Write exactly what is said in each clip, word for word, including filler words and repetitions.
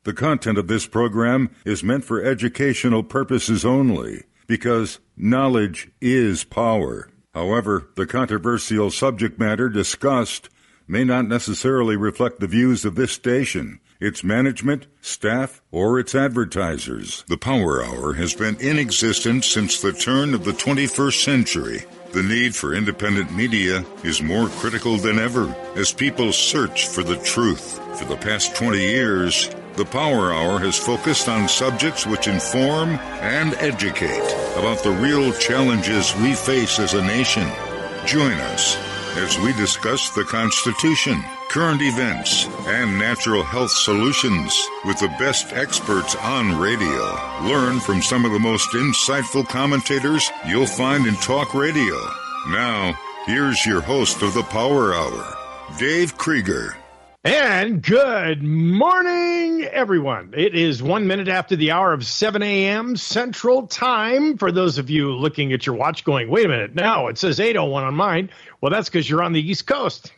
The content of this program is meant for educational purposes only, because knowledge is power. However, the controversial subject matter discussed may not necessarily reflect the views of this station, its management, staff, or its advertisers. The Power Hour has been in existence since the turn of the twenty-first century. The need for independent media is more critical than ever as people search for the truth. For the past twenty years, the Power Hour has focused on subjects which inform and educate about the real challenges we face as a nation. Join us as we discuss the Constitution, current events, and natural health solutions with the best experts on radio. Learn from some of the most insightful commentators you'll find in talk radio. Now, here's your host of the Power Hour, Dave Krieger. And good morning, everyone. It is one minute after the hour of seven a.m. Central Time. For those of you looking at your watch going, wait a minute, no, it says eight oh one on mine. Well, that's because you're on the East Coast.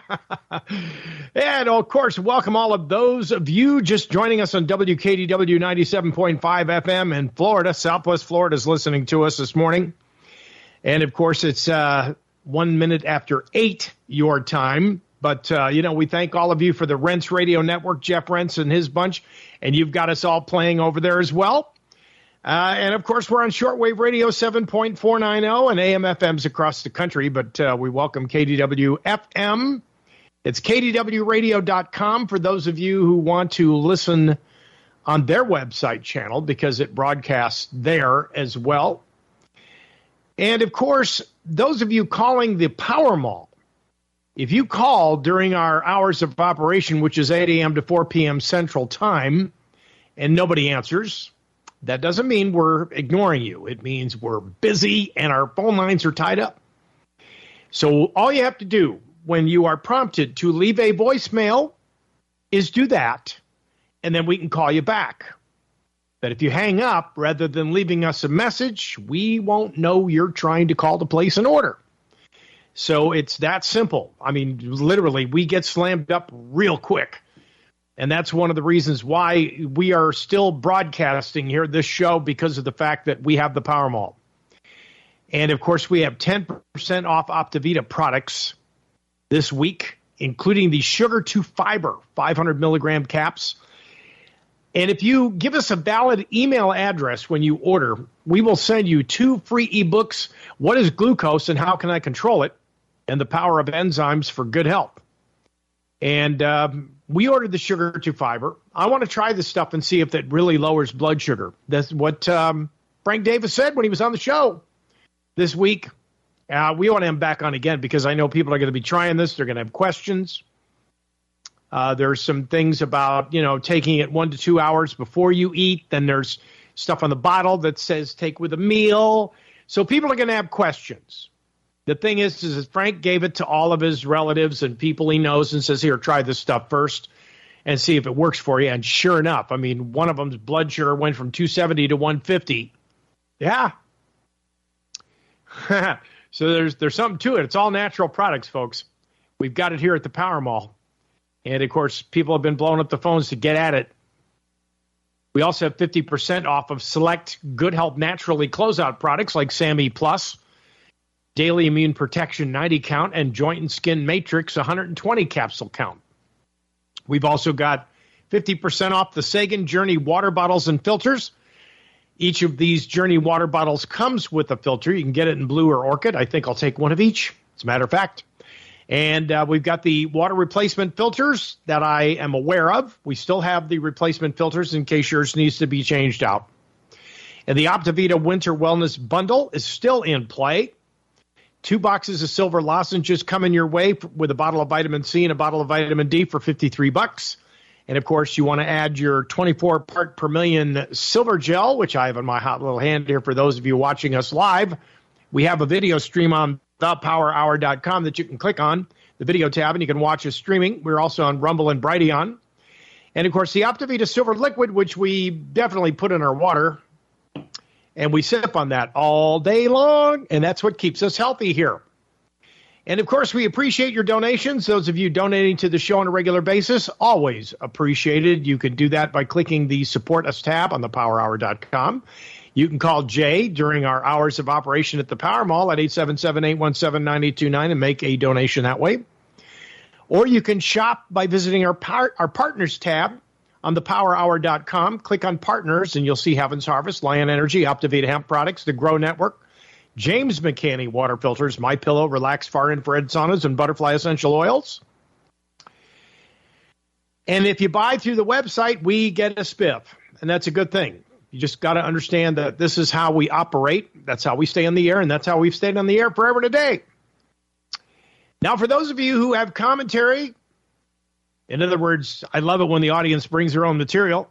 And, of course, welcome all of those of you just joining us on W K D W ninety-seven point five F M in Florida. Southwest Florida is listening to us this morning. And, of course, it's uh, one minute after eight your time. But, uh, you know, we thank all of you for the Rents Radio Network, Jeff Rents and his bunch, and you've got us all playing over there as well. Uh, and, of course, we're on shortwave radio seven point four nine oh and A M F Ms across the country, but uh, we welcome K D W F M. It's K D W radio dot com for those of you who want to listen on their website channel because it broadcasts there as well. And, of course, those of you calling the Power Mall, if you call during our hours of operation, which is eight a.m. to four p.m. Central Time, and nobody answers, that doesn't mean we're ignoring you. It means we're busy and our phone lines are tied up. So all you have to do when you are prompted to leave a voicemail is do that, and then we can call you back. But if you hang up rather than leaving us a message, we won't know you're trying to call to place an order. So it's that simple. I mean, literally, we get slammed up real quick. And that's one of the reasons why we are still broadcasting here, this show, because of the fact that we have the Power Mall. And, of course, we have ten percent off Optavita products this week, including the Sugar to Fiber five hundred milligram caps. And if you give us a valid email address when you order, we will send you two free ebooks, What is Glucose and How Can I Control It? And the Power of Enzymes for Good Health. And um, we ordered the Sugar to Fiber. I want to try this stuff and see if it really lowers blood sugar. That's what um, Frank Davis said when he was on the show this week. Uh, we want him back on again because I know people are going to be trying this. They're going to have questions. Uh, there's some things about, you know, taking it one to two hours before you eat. Then there's stuff on the bottle that says take with a meal. So people are going to have questions. The thing is, is that Frank gave it to all of his relatives and people he knows and says, here, try this stuff first and see if it works for you. And sure enough, I mean, one of them's blood sugar went from two seventy to one fifty. Yeah. So there's there's something to it. It's all natural products, folks. We've got it here at the Power Mall. And, of course, people have been blowing up the phones to get at it. We also have fifty percent off of select Good Health Naturally closeout products like SAMe Plus, Daily Immune Protection ninety count, and Joint and Skin Matrix one hundred twenty capsule count. We've also got fifty percent off the Sagan Journey water bottles and filters. Each of these Journey water bottles comes with a filter. You can get it in blue or orchid. I think I'll take one of each, as a matter of fact. And uh, we've got the water replacement filters that I am aware of. We still have the replacement filters in case yours needs to be changed out. And the Optavita Winter Wellness Bundle is still in play. Two boxes of silver lozenges coming your way with a bottle of vitamin C and a bottle of vitamin D for fifty-three bucks. And, of course, you want to add your twenty-four part per million silver gel, which I have in my hot little hand here for those of you watching us live. We have a video stream on the power hour dot com that you can click on, the video tab, and you can watch us streaming. We're also on Rumble and Brighteon. And, of course, the Optavita Silver Liquid, which we definitely put in our water, and we sip on that all day long, and that's what keeps us healthy here. And, of course, we appreciate your donations. Those of you donating to the show on a regular basis, always appreciated. You can do that by clicking the Support Us tab on the power hour dot com. You can call Jay during our hours of operation at the Power Mall at eight seven seven, eight one seven, nine eight two nine and make a donation that way. Or you can shop by visiting our par- our Partners tab on the power hour dot com. Click on Partners, and you'll see Heaven's Harvest, Lion Energy, Optivita Hemp Products, the Grow Network, James McCanney Water Filters, MyPillow, Relax Far Infrared Saunas, and Butterfly Essential Oils. And if you buy through the website, we get a spiff, and that's a good thing. You just got to understand that this is how we operate. That's how we stay on the air, and that's how we've stayed on the air forever today. Now, for those of you who have commentary, in other words, I love it when the audience brings their own material.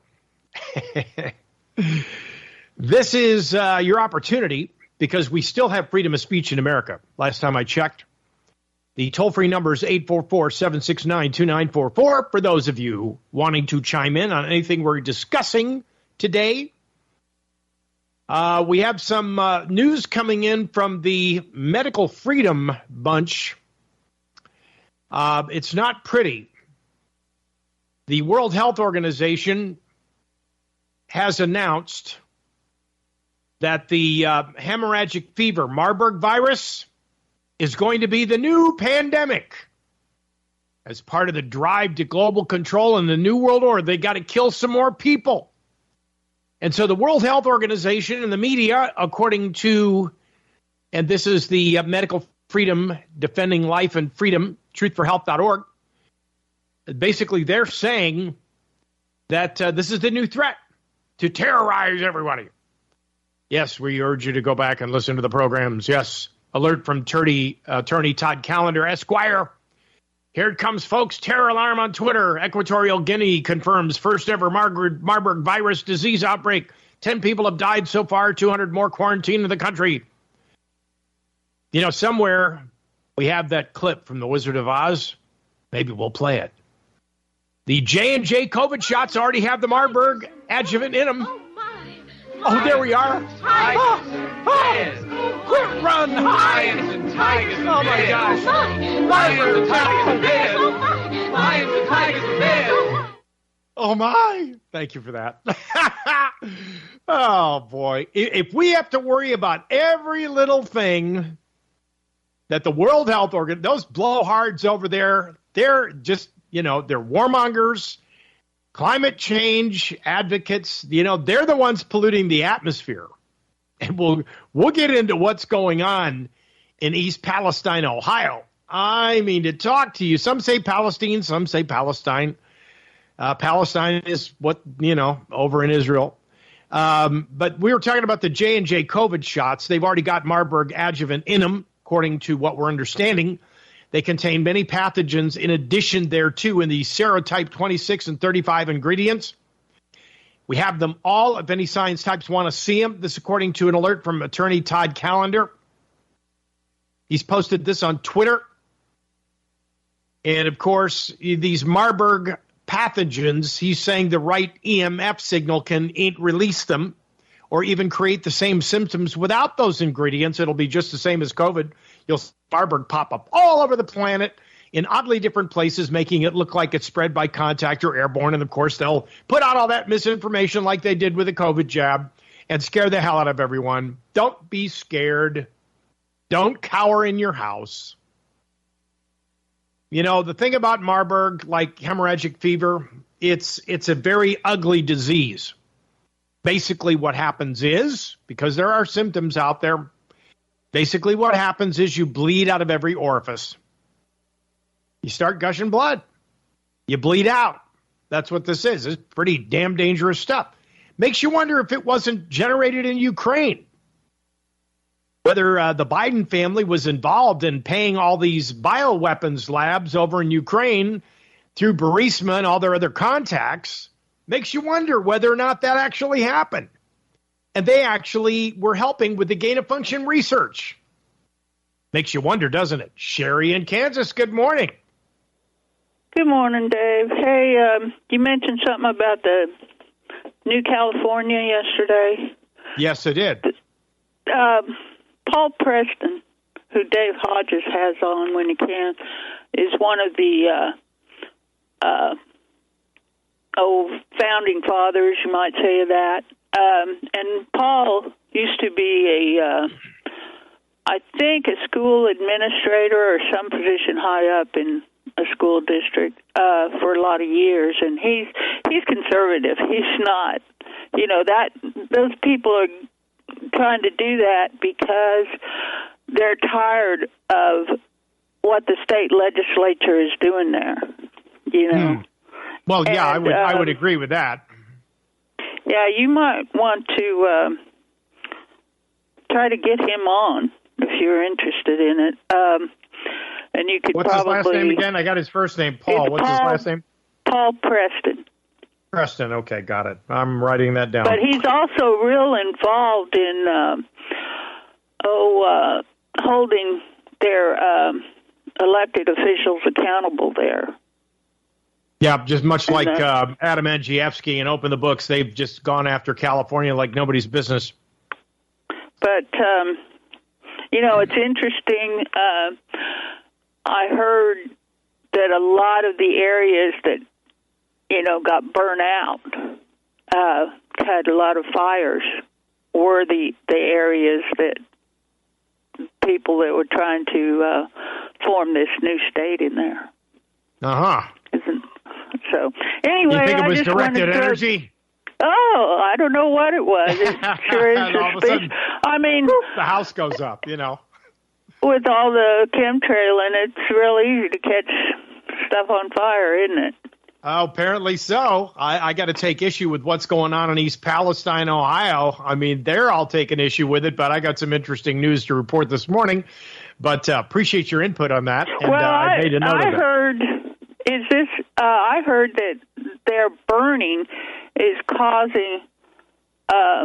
This is uh, your opportunity, because we still have freedom of speech in America. Last time I checked, the toll-free number is eight four four, seven six nine, two nine four four for those of you wanting to chime in on anything we're discussing today. Uh, we have some uh, news coming in from the Medical Freedom Bunch. Uh, it's not pretty. The World Health Organization has announced that the uh, hemorrhagic fever, Marburg virus, is going to be the new pandemic. As part of the drive to global control in the New World Order, they got to kill some more people. And so the World Health Organization and the media, according to, and this is the uh, Medical Freedom Defending Life and Freedom, truth for health dot org, basically they're saying that uh, this is the new threat to terrorize everybody. Yes, we urge you to go back and listen to the programs. Yes, alert from attorney, attorney Todd Callender, Esquire. Here it comes, folks. Terror alarm on Twitter. Equatorial Guinea confirms first ever Marburg, Marburg virus disease outbreak. Ten people have died so far, two hundred more quarantined in the country. You know, somewhere we have that clip from The Wizard of Oz. Maybe we'll play it. The J and J COVID shots already have the Marburg adjuvant in them. Oh, there we are. Oh, oh, quick run. Lions and tigers and Oh, my bears. gosh. Lions and tigers and bears. Lions and tigers and bears. Oh, my. Thank you for that. Oh, boy. If we have to worry about every little thing that the World Health Organization, those blowhards over there, they're just, you know, they're warmongers, climate change advocates, you know, they're the ones polluting the atmosphere. And we'll we'll get into what's going on in East Palestine, Ohio. I mean, to talk to you, some say Palestine, some say Palestine. Uh, Palestine is what, you know, over in Israel. Um, but we were talking about the J and J COVID shots. They've already got Marburg adjuvant in them, according to what we're understanding. They contain many pathogens in addition thereto in the serotype twenty-six and thirty-five ingredients. We have them all. If any science types want to see them, this according to an alert from attorney Todd Callender. He's posted this on Twitter. And, of course, these Marburg pathogens, he's saying the right E M F signal can release them or even create the same symptoms without those ingredients. It'll be just the same as COVID. You'll see Marburg pop up all over the planet in oddly different places, making it look like it's spread by contact or airborne. And, of course, they'll put out all that misinformation like they did with the COVID jab and scare the hell out of everyone. Don't be scared. Don't cower in your house. You know, the thing about Marburg, like hemorrhagic fever, it's it's a very ugly disease. Basically what happens is, because there are symptoms out there, basically what happens is you bleed out of every orifice. You start gushing blood. You bleed out. That's what this is. It's pretty damn dangerous stuff. Makes you wonder if it wasn't generated in Ukraine. Whether uh, the Biden family was involved in paying all these bioweapons labs over in Ukraine through Burisma and all their other contacts, makes you wonder whether or not that actually happened. And they actually were helping with the gain-of-function research. Makes you wonder, doesn't it? Sherry in Kansas, good morning. Good morning, Dave. Hey, um, you mentioned something about the New California yesterday. Yes, I did. Um, Paul Preston who Dave Hodges has on when he can, is one of the uh, uh, old founding fathers, you might say that. Um, and Paul used to be a, uh, I think, a school administrator or some position high up in a school district uh, for a lot of years, and he's he's conservative. He's not, you know, that those people are trying to do that because they're tired of what the state legislature is doing there. You know. Hmm. Well, yeah, and, I would um, I would agree with that. Yeah, you might want to uh, try to get him on if you're interested in it. Um, and you could What's probably, his last name again? I got his first name, Paul. What's Paul, his last name? Paul Preston. Preston, okay, got it. I'm writing that down. But he's also real involved in, um, oh, uh, holding their um, elected officials accountable there. Yeah, just much like uh, uh, Adam Andrzejewski and Open the Books, they've just gone after California like nobody's business. But, um, you know, it's interesting. Uh, I heard that a lot of the areas that, you know, got burnt out, uh, had a lot of fires, were the, the areas that people that were trying to uh, form this new state in there. Uh-huh. Isn't so? Anyway, you think it was I just directed to, energy? Oh, I don't know what it was. It sure is suspicious. I mean, the house goes up, you know. With all the chemtrailing, it's real easy to catch stuff on fire, isn't it? Oh, apparently so. I, I got to take issue with what's going on in East Palestine, Ohio. I mean, they're all taking issue with it, but I got some interesting news to report this morning. But uh, appreciate your input on that. And, well, uh, I, I made a note I of it. heard, is this, uh, I heard that their burning is causing uh,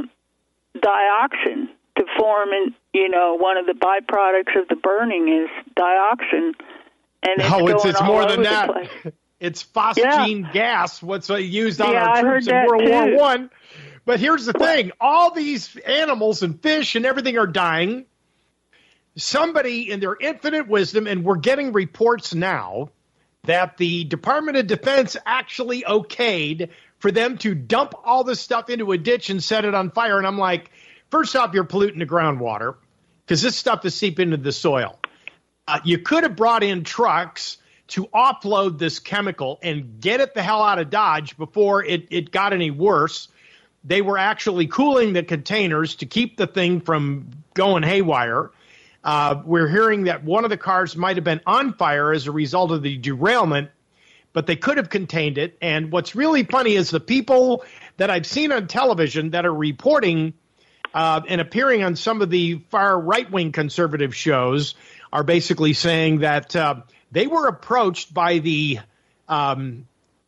dioxin to form, in, you know, one of the byproducts of the burning is dioxin. And it's oh, it's, going it's all more over than the that. place. It's phosgene yeah. gas, what's used on yeah, our troops in World too. War One. But here's the thing. All these animals and fish and everything are dying. Somebody in their infinite wisdom, and we're getting reports now that the Department of Defense actually okayed for them to dump all this stuff into a ditch and set it on fire. And I'm like, first off, you're polluting the groundwater because this stuff is seeping into the soil. Uh, you could have brought in trucks to offload this chemical and get it the hell out of Dodge before it, it got any worse. They were actually cooling the containers to keep the thing from going haywire. Uh, we're hearing that one of the cars might have been on fire as a result of the derailment, but they could have contained it. And what's really funny is the people that I've seen on television that are reporting uh, and appearing on some of the far right-wing conservative shows are basically saying that uh, they were approached by the um,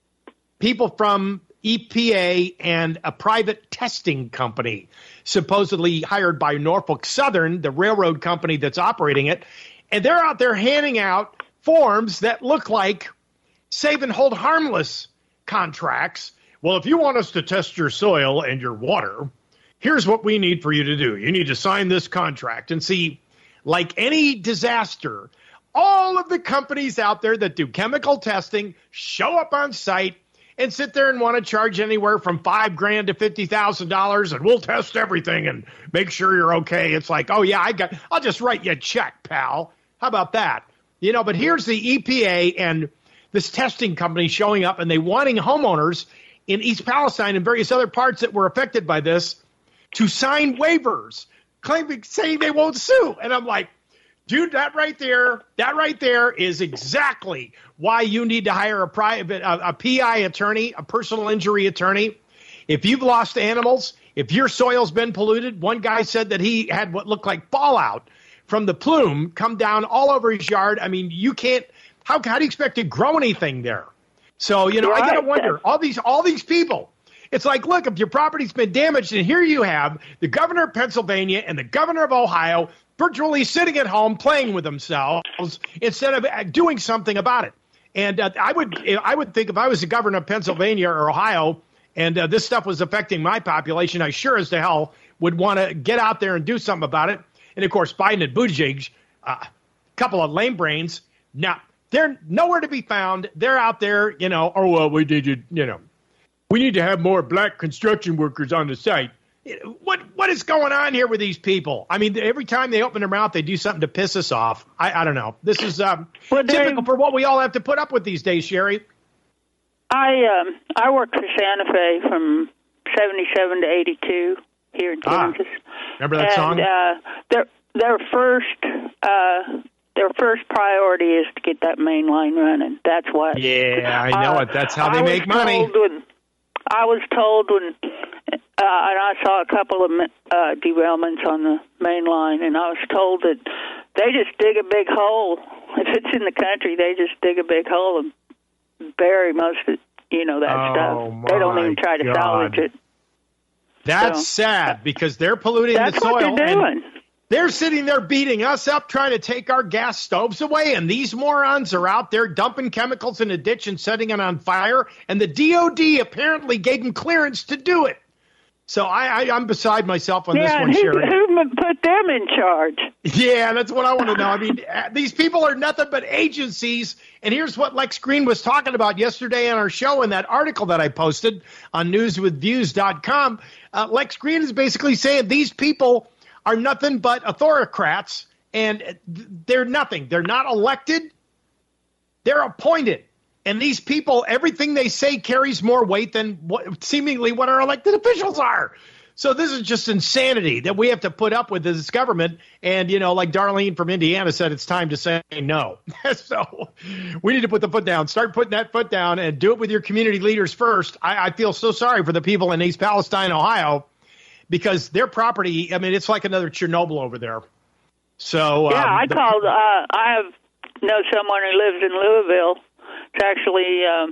people from E P A and a private testing company, supposedly hired by Norfolk Southern, the railroad company that's operating it. And they're out there handing out forms that look like save and hold harmless contracts. Well, if you want us to test your soil and your water, here's what we need for you to do. You need to sign this contract. And see, like any disaster, all of the companies out there that do chemical testing show up on site and sit there and want to charge anywhere from five grand to fifty thousand dollars, and we'll test everything and make sure you're okay. It's like, oh yeah, I got, I'll just write you a check, pal. How about that? You know, but here's the E P A and this testing company showing up, and they wanting homeowners in East Palestine and various other parts that were affected by this to sign waivers, claiming, saying they won't sue. And I'm like, dude, that right there, that right there is exactly why you need to hire a private, a, a P I attorney, a personal injury attorney. If you've lost animals, if your soil's been polluted, one guy said that he had what looked like fallout from the plume come down all over his yard. I mean, you can't, how, how do you expect to grow anything there? So, you know, right. I got to wonder, all these, all these people, it's like, look, if your property's been damaged, and here you have the governor of Pennsylvania and the governor of Ohio virtually sitting at home playing with themselves instead of doing something about it. And uh, I would I would think if I was the governor of Pennsylvania or Ohio and uh, this stuff was affecting my population, I sure as the hell would want to get out there and do something about it. And, of course, Biden and Buttigieg a couple of lame brains. Now, they're nowhere to be found. They're out there, you know, oh, well, we did, you know, we need to have more black construction workers on the site. What What is going on here with these people? I mean, every time they open their mouth, they do something to piss us off. I, I don't know. This is um, well, typical for what we all have to put up with these days, Sherry. I um, I worked for Santa Fe from seventy-seven to eighty-two here in Kansas. Ah, remember that and, song? Uh, their their first uh, their first priority is to get that main line running. That's what. Yeah, I know uh, it. That's how they I make was money. Told when, I was told when, uh, and I saw a couple of uh, derailments on the main line, and I was told that they just dig a big hole. If it's in the country, they just dig a big hole and bury most of, you know, that oh, stuff. They don't even try to God. salvage it. That's so, sad because they're polluting that's the soil. What they're doing. And they're sitting there beating us up, trying to take our gas stoves away, and these morons are out there dumping chemicals in a ditch and setting it on fire, and the D O D apparently gave them clearance to do it. So I, I, I'm beside myself on yeah, this one, who, Sherry. who put them in charge? Yeah, that's what I want to know. I mean, these people are nothing but agencies, and here's what Lex Green was talking about yesterday on our show in that article that I posted on news with views dot com. Uh, Lex Green is basically saying these people are nothing but autocrats, and they're nothing. They're not elected. They're appointed. And these people, everything they say carries more weight than what, seemingly what our elected officials are. So this is just insanity that we have to put up with this government. And, you know, like Darlene from Indiana said, it's time to say no. So we need to put the foot down, start putting that foot down, and do it with your community leaders first. I, I feel so sorry for the people in East Palestine, Ohio, because their property, I mean, it's like another Chernobyl over there. So yeah, um, I the, called. Uh, I have know someone who lives in Louisville. It's actually um,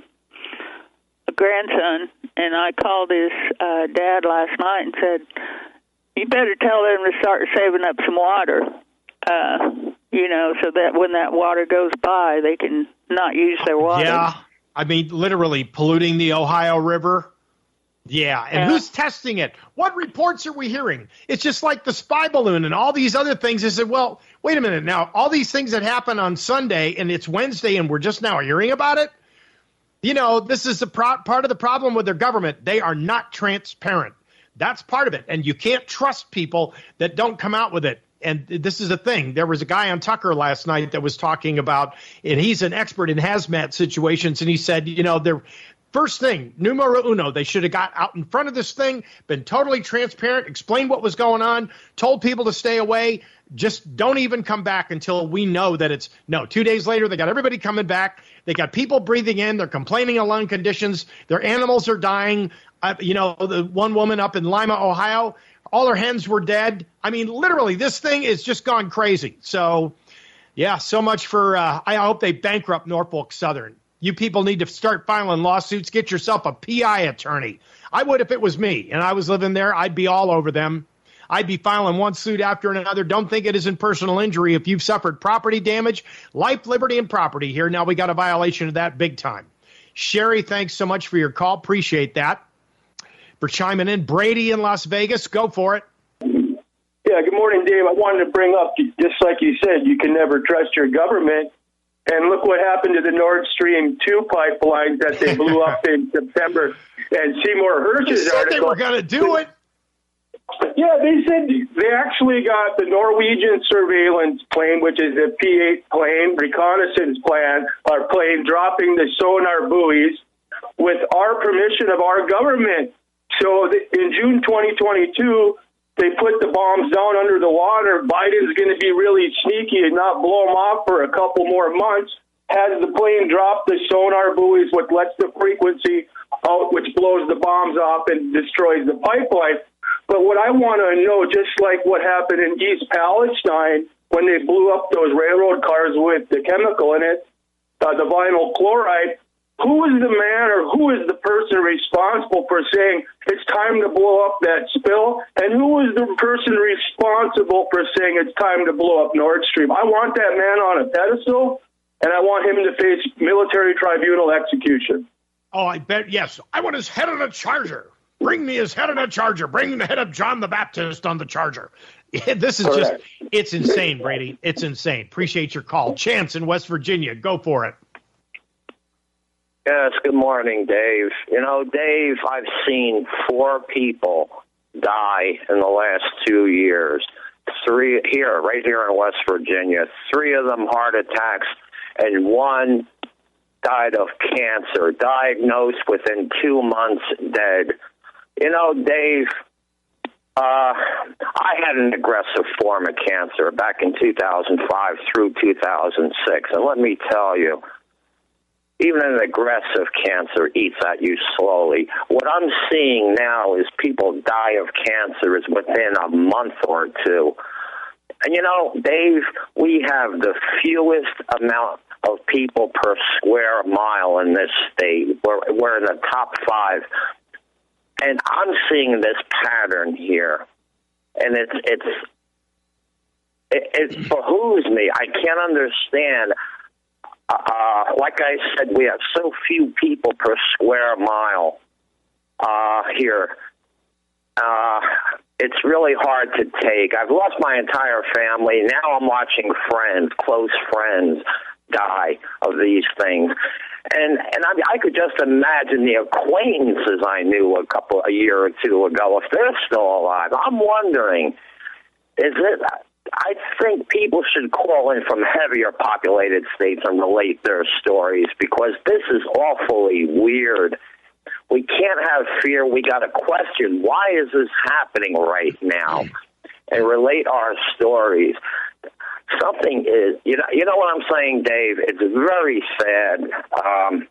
a grandson, and I called his uh, dad last night and said, "You better tell them to start saving up some water, uh, you know, so that when that water goes by, they can not use their water." Yeah, I mean, literally polluting the Ohio River. Yeah, and yeah. Who's testing it? What reports are we hearing? It's just like the spy balloon and all these other things. I said, well, wait a minute now. All these things that happen on Sunday and it's Wednesday and we're just now hearing about it. You know, this is the pro- part of the problem with their government. They are not transparent. That's part of it. And you can't trust people that don't come out with it. And this is a thing. There was a guy on Tucker last night that was talking about, and he's an expert in hazmat situations, and he said, you know, they're first thing, numero uno, they should have got out in front of this thing, been totally transparent, explained what was going on, told people to stay away. Just don't even come back until we know that it's no. Two days later, they got everybody coming back. They got people breathing in. They're complaining of lung conditions. Their animals are dying. Uh, you know, the one woman up in Lima, Ohio, all her hens were dead. I mean, literally, this thing is just gone crazy. So, yeah, so much for uh, I hope they bankrupt Norfolk Southern. You people need to start filing lawsuits. Get yourself a P I attorney. I would if it was me and I was living there. I'd be all over them. I'd be filing one suit after another. Don't think it isn't personal injury if you've suffered property damage, life, liberty, and property here. Now we got a violation of that big time. Sherry, thanks so much for your call. Appreciate that. For chiming in. Brady in Las Vegas, go for it. Yeah, good morning, Dave. I wanted to bring up, just like you said, you can never trust your government. And look what happened to the Nord Stream two pipelines that they blew up in September. And Seymour Hersh's they said article. They were going to do it. Yeah, they said they actually got the Norwegian surveillance plane, which is a P eight plane, reconnaissance plan, our plane dropping the sonar buoys with our permission of our government. So in June twenty twenty-two, they put the bombs down under the water. Biden's going to be really sneaky and not blow them off for a couple more months. Has the plane drop the sonar buoys, which lets the frequency out, which blows the bombs off and destroys the pipeline. But what I want to know, just like what happened in East Palestine when they blew up those railroad cars with the chemical in it, uh, the vinyl chloride, who is the man or who is the person responsible for saying it's time to blow up that spill? And who is the person responsible for saying it's time to blow up Nord Stream? I want that man on a pedestal, and I want him to face military tribunal execution. Oh, I bet, yes. I want his head on a charger. Bring me his head on a charger. Bring the head of John the Baptist on the charger. This is Correct. just, it's insane, Brady. It's insane. Appreciate your call. Chance in West Virginia. Go for it. Yes, good morning, Dave. You know, Dave, I've seen four people die in the last two years. Three here, right here in West Virginia. Three of them heart attacks, and one died of cancer, diagnosed within two months, dead. You know, Dave, uh, I had an aggressive form of cancer back in two thousand five through two thousand six, and let me tell you, even an aggressive cancer eats at you slowly. What I'm seeing now is people die of cancer is within a month or two. And, you know, Dave, we have the fewest amount of people per square mile in this state. We're, we're in the top five. And I'm seeing this pattern here. And it's, it's, it, it behooves me. I can't understand. Uh, like I said, we have so few people per square mile uh, here. Uh, it's really hard to take. I've lost my entire family. Now I'm watching friends, close friends, die of these things. And and I, I could just imagine the acquaintances I knew a couple, a year or two ago, if they're still alive. I'm wondering, is it... I think people should call in from heavier populated states and relate their stories, because this is awfully weird. We can't have fear. We got to question, why is this happening right now, and relate our stories. Something is, you know, you know what I'm saying, Dave? It's very sad. Um,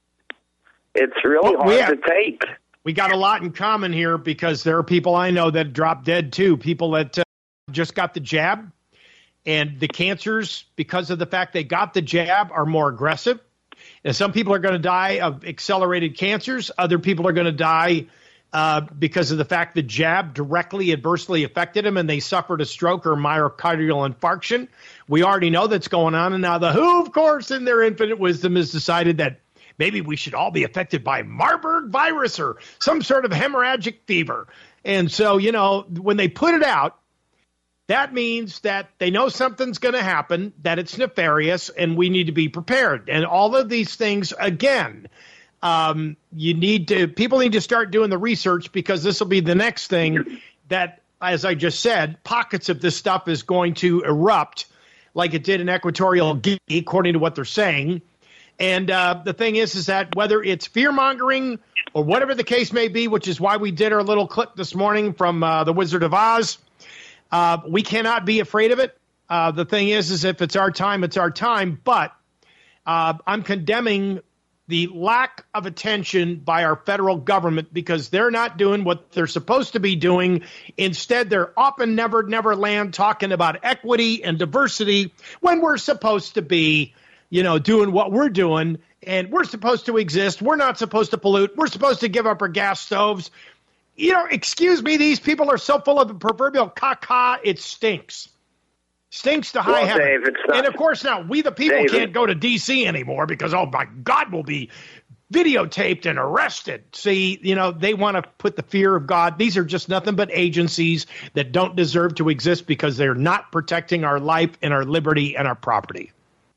it's really Well, we hard have- to take. We got a lot in common here, because there are people I know that dropped dead too. People that uh, just got the jab, and the cancers, because of the fact they got the jab, are more aggressive. And some people are going to die of accelerated cancers. Other people are going to die uh, because of the fact the jab directly adversely affected them, and they suffered a stroke or myocardial infarction. We already know that's going on. And now the W H O, of course, in their infinite wisdom, has decided that maybe we should all be affected by Marburg virus or some sort of hemorrhagic fever. And so, you know, when they put it out, that means that they know something's going to happen, that it's nefarious, and we need to be prepared. And all of these things, again, um, you need to, people need to start doing the research, because this will be the next thing that, as I just said, pockets of this stuff is going to erupt like it did in Equatorial Guinea, according to what they're saying. And uh, the thing is, is that whether it's fear-mongering or whatever the case may be, which is why we did our little clip this morning from uh, The Wizard of Oz, Uh, we cannot be afraid of it. Uh, the thing is, is if it's our time, it's our time. But uh, I'm condemning the lack of attention by our federal government, because they're not doing what they're supposed to be doing. Instead, they're up in never, never land talking about equity and diversity when we're supposed to be, you know, doing what we're doing. And we're supposed to exist. We're not supposed to pollute. We're supposed to give up our gas stoves. You know, excuse me, these people are so full of the proverbial caca, it stinks. Stinks to high Well, heaven. Dave, it's not- And, of course, now, we the people Dave, can't go to D C anymore because, oh, my God, we'll be videotaped and arrested. See, you know, they want to put the fear of God. These are just nothing but agencies that don't deserve to exist, because they're not protecting our life and our liberty and our property.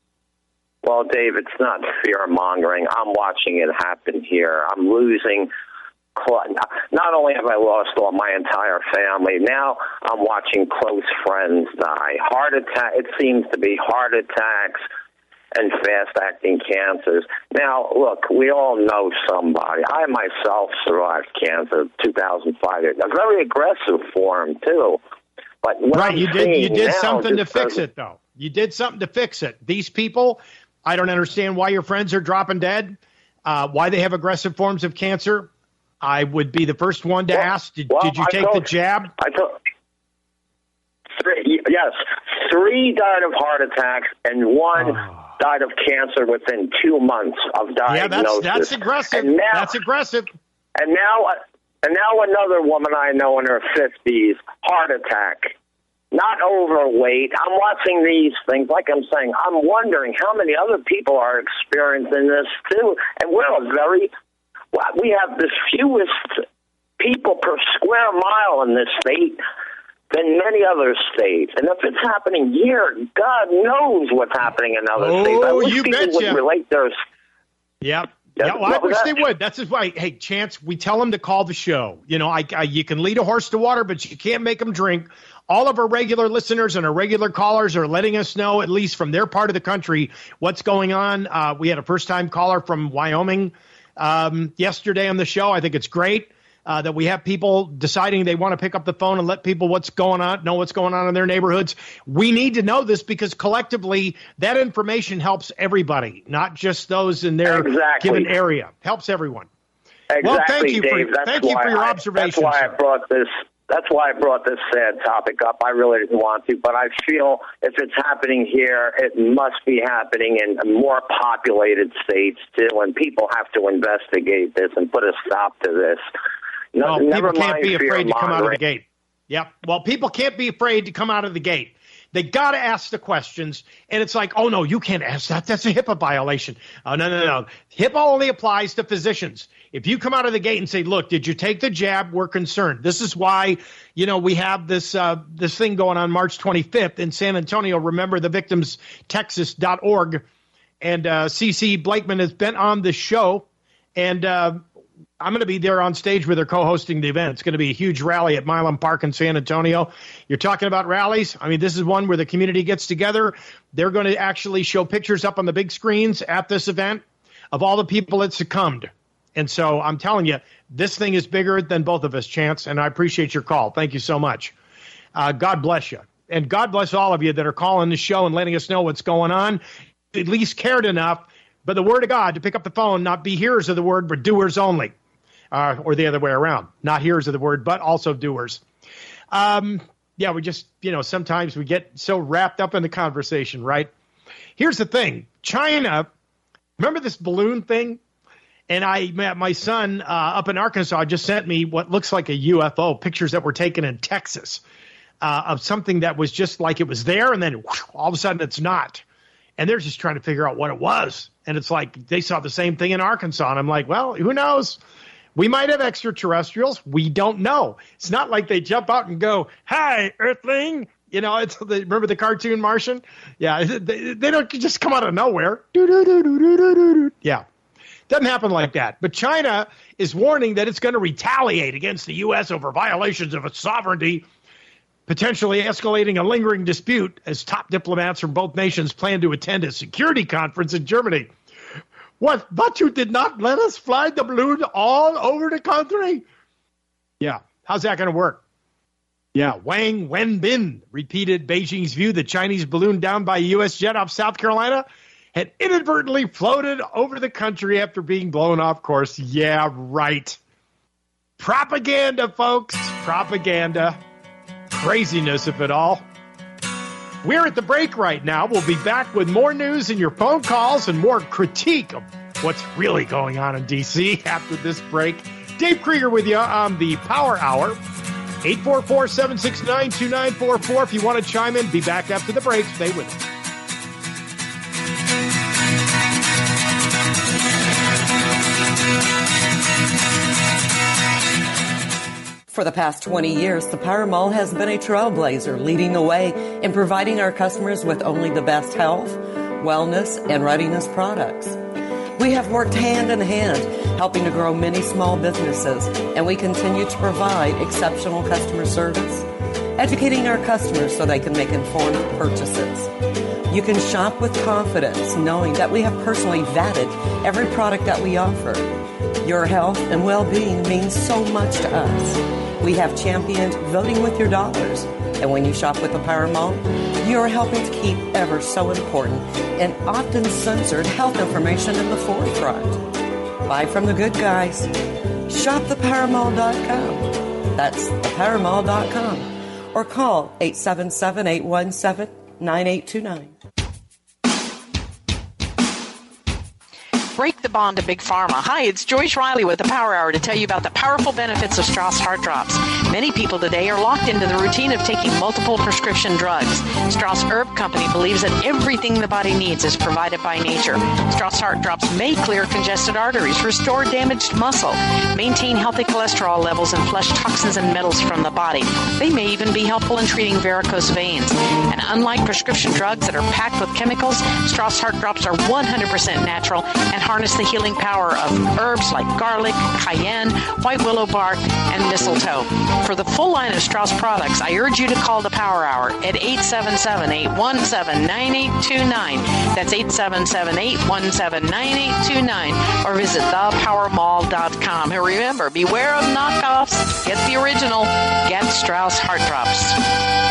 Well, Dave, it's not fear-mongering. I'm watching it happen here. I'm losing... Not only have I lost all my entire family, now I'm watching close friends die. Heart attack. It seems to be heart attacks and fast-acting cancers. Now, look, we all know somebody. I myself survived cancer in two thousand five. A very aggressive form, too. But what Right, I'm you did you seeing did now something to just fix doesn't- it, though. You did something to fix it. These people, I don't understand why your friends are dropping dead, uh, why they have aggressive forms of cancer. I would be the first one to Well, ask, did, well, did you I take told- the jab? I told three, yes, three died of heart attacks, and one Oh. died of cancer within two months of diagnosis. Yeah, that's that's aggressive. And now, That's aggressive. and now, and now another woman I know in her fifties, heart attack. Not overweight. I'm watching these things. Like I'm saying, I'm wondering how many other people are experiencing this too. And we're a very, we have the fewest people per square mile in this state than many other states. And if it's happening here, God knows what's happening in other oh, states. I wish you people betcha. would relate their... Yep. Yeah, well, I wish they would. That's just why, hey, Chance, we tell them to call the show. You know, I, I, you can lead a horse to water, but you can't make them drink. All of our regular listeners and our regular callers are letting us know, at least from their part of the country, what's going on. Uh, we had a first-time caller from Wyoming um, yesterday on the show. I think it's great uh, that we have people deciding they want to pick up the phone and let people what's going on, know what's going on in their neighborhoods. We need to know this because collectively that information helps everybody, not just those in their exactly. given area. Helps everyone. Exactly, well, thank you Dave. for, that's thank you for your I, observations. That's why sir. I brought this. That's why I brought this sad topic up. I really didn't want to, but I feel if it's happening here, it must be happening in more populated states too, and people have to investigate this and put a stop to this. No, well, never people can't mind be afraid to come out of the Monterey. gate. Yep. Well, people can't be afraid to come out of the gate. They got to ask the questions, and it's like, oh, no, you can't ask that. That's a HIPAA violation. Oh, no, no, no. HIPAA only applies to physicians. If you come out of the gate and say, look, did you take the jab? We're concerned. This is why, you know, we have this uh, this thing going on March twenty-fifth in San Antonio. Remember the victims texas dot org. And uh, C C Blakeman has been on the show, and uh, I'm going to be there on stage with her co-hosting the event. It's going to be a huge rally at Milam Park in San Antonio. You're talking about rallies. I mean, this is one where the community gets together. They're going to actually show pictures up on the big screens at this event of all the people that succumbed. And so I'm telling you, this thing is bigger than both of us, Chance, and I appreciate your call. Thank you so much. Uh, God bless you. And God bless all of you that are calling the show and letting us know what's going on. At least cared enough by the word of God to pick up the phone, not be hearers of the word, but doers only. Uh, or the other way around, not hearers of the word, but also doers. Um, yeah, we just, you know, sometimes we get so wrapped up in the conversation, right? Here's the thing. China, remember this balloon thing? And I, my son uh, up in Arkansas just sent me what looks like a U F O, pictures that were taken in Texas uh, of something that was just like it was there, and then whoosh, all of a sudden it's not. And they're just trying to figure out what it was. And it's like they saw the same thing in Arkansas. And I'm like, well, who knows? We might have extraterrestrials. We don't know. It's not like they jump out and go, hi, Earthling. You know, it's the, remember the cartoon Martian? Yeah, they, they don't just come out of nowhere. Yeah, doesn't happen like that. But China is warning that it's going to retaliate against the U S over violations of its sovereignty, potentially escalating a lingering dispute as top diplomats from both nations plan to attend a security conference in Germany. What? But you did not let us fly the balloon all over the country? Yeah. How's that going to work? Yeah. Wang Wenbin repeated Beijing's view that Chinese balloon down by a U S jet off South Carolina had inadvertently floated over the country after being blown off course. Yeah, right. Propaganda, folks. Propaganda. Craziness of it all. We're at the break right now. We'll be back with more news and your phone calls and more critique of what's really going on in D C after this break. Dave Krieger with you on the Power Hour. eight four four, seven six nine, two nine four four. If you want to chime in, be back after the break. Stay with us. For the past twenty years, the Power Mall has been a trailblazer, leading the way in providing our customers with only the best health, wellness, and readiness products. We have worked hand in hand, helping to grow many small businesses, and we continue to provide exceptional customer service, educating our customers so they can make informed purchases. You can shop with confidence, knowing that we have personally vetted every product that we offer. Your health and well-being means so much to us. We have championed voting with your dollars. And when you shop with the Power Mall, you are helping to keep ever so important and often censored health information in the forefront. Buy from the good guys. Shop the power mall dot com. That's the power mall dot com. Or call eight seven seven, eight one seven, nine eight two nine. break the bond to Big Pharma. Hi, it's Joyce Riley with the Power Hour to tell you about the powerful benefits of Strauss Heart Drops. Many people today are locked into the routine of taking multiple prescription drugs. Strauss Herb Company believes that everything the body needs is provided by nature. Strauss Heart Drops may clear congested arteries, restore damaged muscle, maintain healthy cholesterol levels, and flush toxins and metals from the body. They may even be helpful in treating varicose veins. And unlike prescription drugs that are packed with chemicals, Strauss Heart Drops are one hundred percent natural and harness the healing power of herbs like garlic, cayenne, white willow bark, and mistletoe. For the full line of Strauss products, I urge you to call the Power Hour at eight seven seven, eight one seven, nine eight two nine. That's eight seven seven, eight one seven, nine eight two nine. Or visit the power mall dot com. And remember, beware of knockoffs. Get the original. Get Strauss Heart Drops.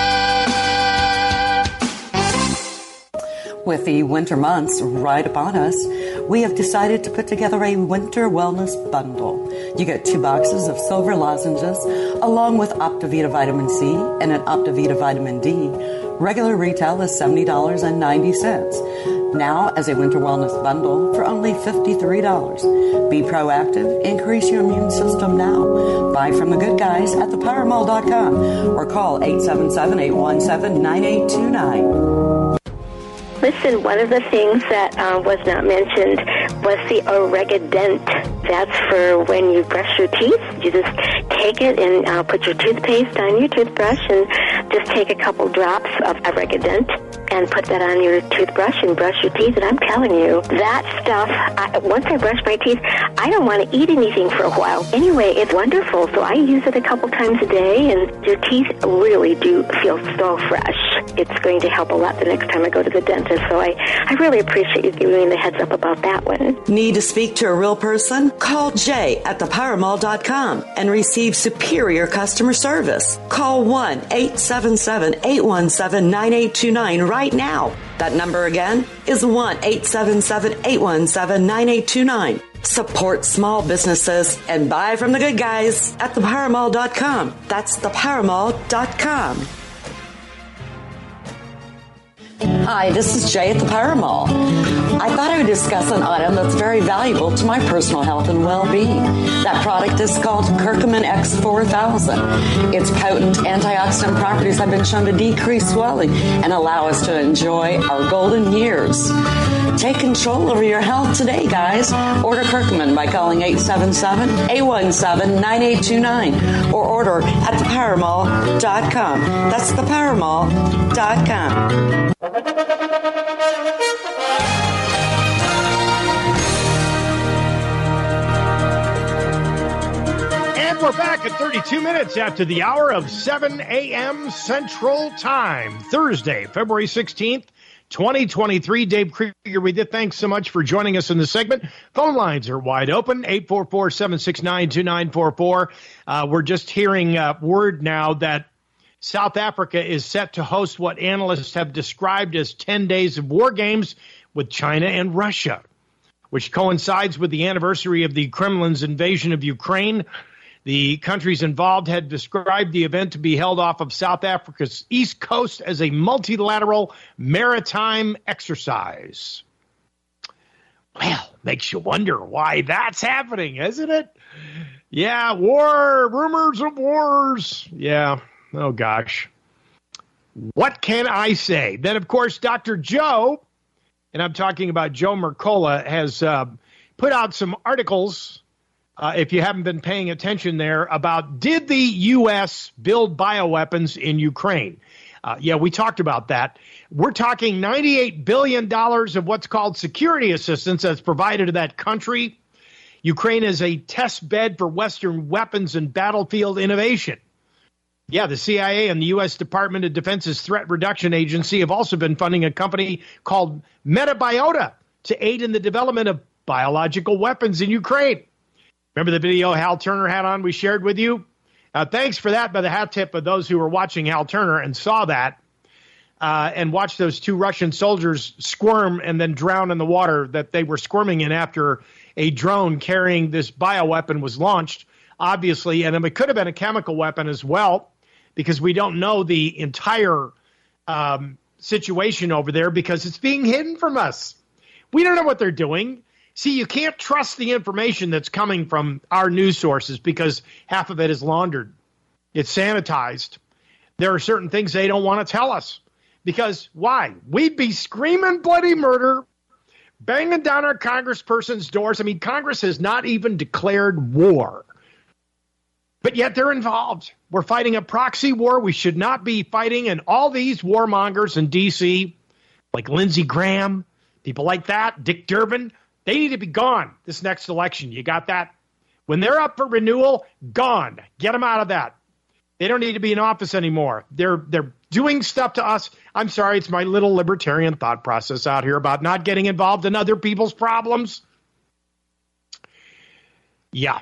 With the winter months right upon us, we have decided to put together a winter wellness bundle. You get two boxes of silver lozenges along with Optivita Vitamin C and an Optivita Vitamin D. Regular retail is seventy dollars and ninety cents. Now, as a winter wellness bundle for only fifty-three dollars. Be proactive. Increase your immune system now. Buy from the good guys at the power mall dot com or call eight seven seven, eight one seven, nine eight two nine. Listen, one of the things that uh, was not mentioned was the Oregadent. That's for when you brush your teeth. You just take it and uh, put your toothpaste on your toothbrush and just take a couple drops of Oregadent and put that on your toothbrush and brush your teeth. And I'm telling you, that stuff, I, once I brush my teeth, I don't want to eat anything for a while. Anyway, it's wonderful. So I use it a couple times a day, and your teeth really do feel so fresh. It's going to help a lot the next time I go to the dentist. So I, I really appreciate you giving me the heads up about that one. Need to speak to a real person? Call Jay at the power mall dot com and receive superior customer service. Call one eight seven seven, eight one seven, nine eight two nine right now. That number again is one eight seven seven, eight one seven, nine eight two nine. Support small businesses and buy from the good guys at the power mall dot com. That's the power mall dot com. Hi, this is Jay at the Power Mall. I thought I would discuss an item that's very valuable to my personal health and well-being. That product is called Curcumin X four thousand. Its potent antioxidant properties have been shown to decrease swelling and allow us to enjoy our golden years. Take control over your health today, guys. Order Curcumin by calling eight seven seven, eight one seven, nine eight two nine or order at the power mall dot com. That's the power mall dot com. And we're back at thirty-two minutes after the hour of seven a.m. Central Time, Thursday, February sixteenth, twenty twenty-three. Dave Krieger with you. Thanks so much for joining us in the segment. Phone lines are wide open, eight four four, seven six nine, two nine four four. Uh, we're just hearing uh, word now that South Africa is set to host what analysts have described as ten days of war games with China and Russia, which coincides with the anniversary of the Kremlin's invasion of Ukraine. The countries involved had described the event to be held off of South Africa's east coast as a multilateral maritime exercise. Well, makes you wonder why that's happening, isn't it? Yeah, war, rumors of wars. Yeah. Oh, gosh. What can I say? Then, of course, Doctor Joe, and I'm talking about Joe Mercola, has uh, put out some articles, uh, if you haven't been paying attention there, about did the U S build bioweapons in Ukraine? Uh, yeah, we talked about that. We're talking ninety-eight billion dollars of what's called security assistance that's provided to that country. Ukraine is a test bed for Western weapons and battlefield innovation. Yeah, the C I A and the U S Department of Defense's Threat Reduction Agency have also been funding a company called Metabiota to aid in the development of biological weapons in Ukraine. Remember the video Hal Turner had on we shared with you? Uh, thanks for that by the hat tip of those who were watching Hal Turner and saw that uh, and watched those two Russian soldiers squirm and then drown in the water that they were squirming in after a drone carrying this bioweapon was launched, obviously. And it could have been a chemical weapon as well, because we don't know the entire um, situation over there because it's being hidden from us. We don't know what they're doing. See, you can't trust the information that's coming from our news sources because half of it is laundered. It's sanitized. There are certain things they don't want to tell us. Because why? We'd be screaming bloody murder, banging down our congressperson's doors. I mean, Congress has not even declared war. But yet they're involved. We're fighting a proxy war we should not be fighting. And all these warmongers in D C, like Lindsey Graham, people like that, Dick Durbin, they need to be gone this next election. You got that? When they're up for renewal, gone. Get them out of that. They don't need to be in office anymore. They're they're doing stuff to us. I'm sorry, it's my little libertarian thought process out here about not getting involved in other people's problems. Yeah.